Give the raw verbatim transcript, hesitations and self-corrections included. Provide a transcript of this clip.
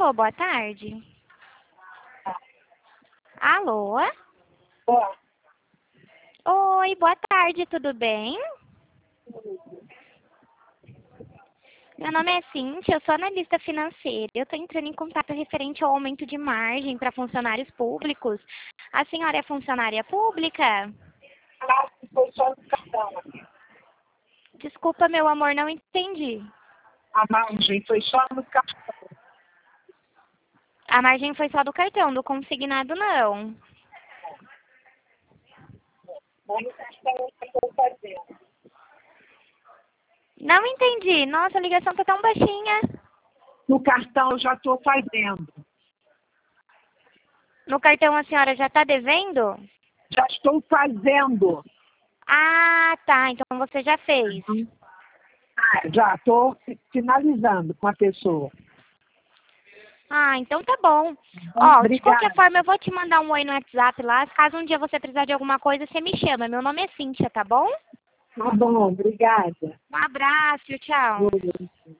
Alô, boa tarde. Alô? Ó, Oi, boa tarde, tudo bem? Meu nome é Cíntia, eu sou analista financeira. Eu estou entrando em contato referente ao aumento de margem para funcionários públicos. A senhora é funcionária pública? acho que foi só no cartão. Desculpa, meu amor, não entendi. A margem foi só no cartão. A margem foi só do cartão, do consignado não. Mas no cartão eu estou fazendo. Não entendi. Nossa, a ligação tá tão baixinha. No cartão eu já estou fazendo. No cartão a senhora já está devendo? Já estou fazendo. Ah, tá. Então você já fez. Ah, já estou finalizando com a pessoa. Ah, então tá bom. Ó, de Obrigada. qualquer forma, eu vou te mandar um oi no WhatsApp lá. Caso um dia você precisar de alguma coisa, você me chama. Meu nome é Cíntia, tá bom? Tá bom, obrigada. Um abraço, tchau. Oi.